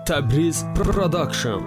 Təbriz Production.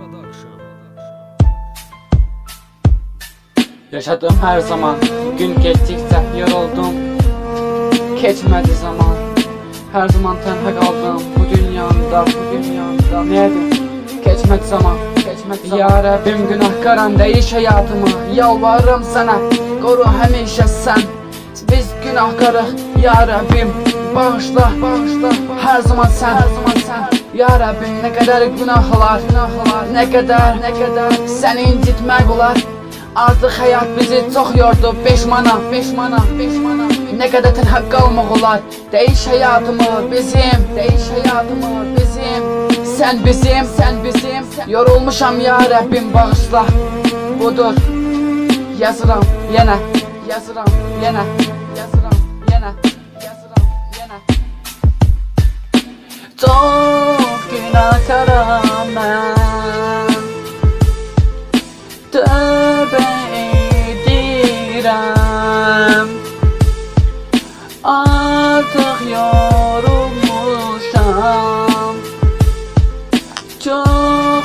Yaşadım her zaman, gün geçtikçe yoruldum. Geçmedi zaman, her zaman tenha kaldım. Bu dünyada neydi? Geçmedi zaman, ya Rabbim günahkaram değiş hayatımı. Yalvarırım sana, koru hemşe sen. Biz günahkarıq, ya Rabbim bağışla, her zaman sen. Ya Rabbim ne kadar günahlar, ne kadar seni incitmek olar. Artık hayat bizi çok yordu, peşmana. Ne kadar tenha kalmak olar. Değiş hayatımı bizim. Sen bizim. Yorulmuşam ya Rabbim bağışla. Budur. Yazıram yine. Çok günahkaram ben. Tövbe edirəm. Artık yorulmuşam. Çok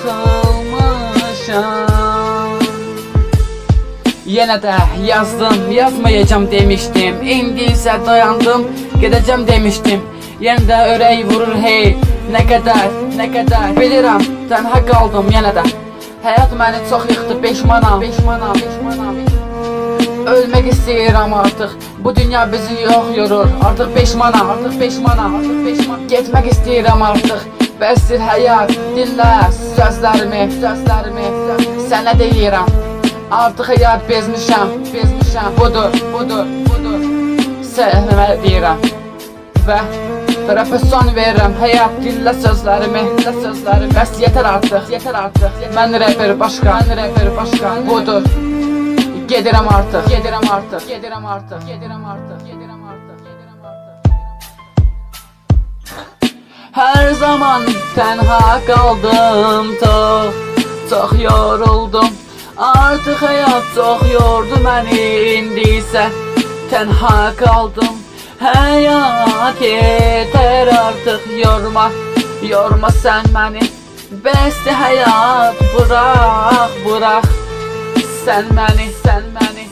sıkılmışam. Yine de yazdım, yazmayacağım demiştim. İndi ise dayandım, gideceğim demiştim. Yenə də ürək vurur hey. Ne kadar bilirəm, tənha qaldım yenə də. Hayat məni çox yıxdı, peşmanam. Ölmək istəyirəm artıq. Bu dünya bizi yox yorur. Artıq peşmanam. Getmək istəyirəm artıq. Bəsdir həyat, dinlə sözlərimi. Sənə deyirəm. Artıq həyat bezmişəm. Budur. Sənə deyirəm. Və tərəfə son verirəm. Həyat dinlə sözlərimi. Bəs yetər artıq. Mən rapper başqa. Budur. Gedirəm artıq. Her zaman tenha kaldım. Çok yoruldum. Artık hayat çok yordu beni. İndiyse tenha kaldım. Hayat yeter artık, yorma sen beni. Besti hayat bırak sen beni.